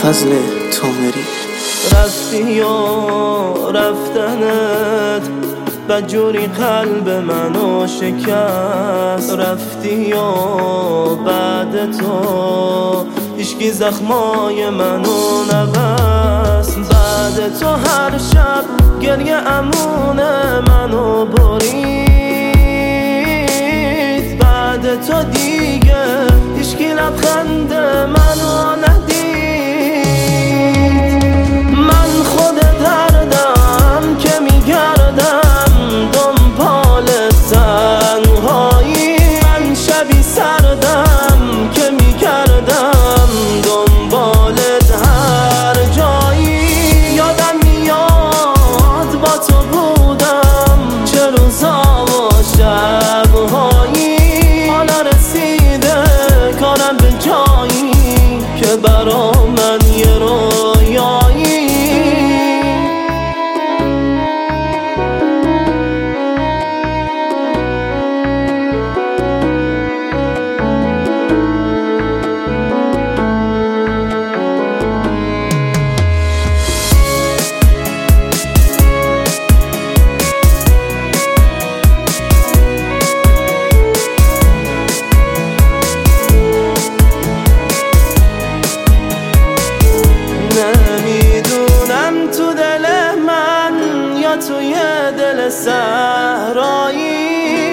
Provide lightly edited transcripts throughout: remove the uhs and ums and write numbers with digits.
فضل تومری. رفتی و رفتنت بدجوری قلب منو شکست. رفتی و بعد تو هیچکی زخمای منو نبست. بعد تو هر شب گریه امون منو برید. بعد تو دیگه هیچکی لبخند منو ندید. من خود دردم که میگردم دنبال تنهایی. من شبی سردم که میگردم دنبالت هر جایی. یادم میاد با تو بودم چه روزا و شبهایی. حالا رسیده کارم به جایی که برا من یه رویایی. نمیدونم تو دل من یا توی دل صحرایی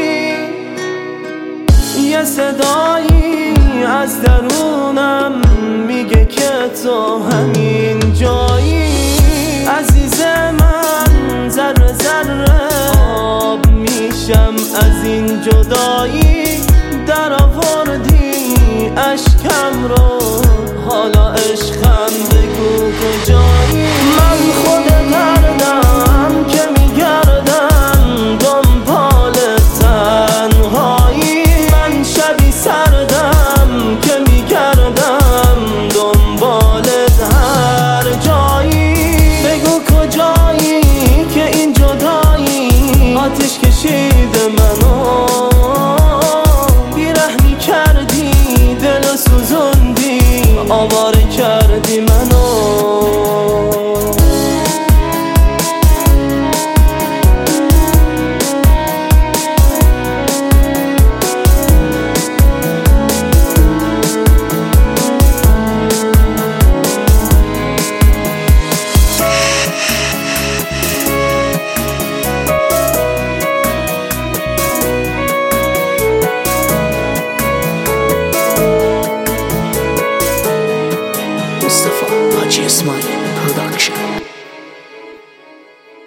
یه صدایی از درونم میگه که تو همین جایی. عزیز من ذره ذره آب میشم از این جدایی. در آوردی اشکم رو حالا عشقم بگو کجایی. من خود دردم که میگردم دنبال تنهایی. من شبی سردم که میگردم دنبالت هر جایی. بگو کجایی که این جدایی آتش کشیده منو. بیرحمی کردی دل سوزوندی آواره کردی منو. Mustafa Haji Ismail Production.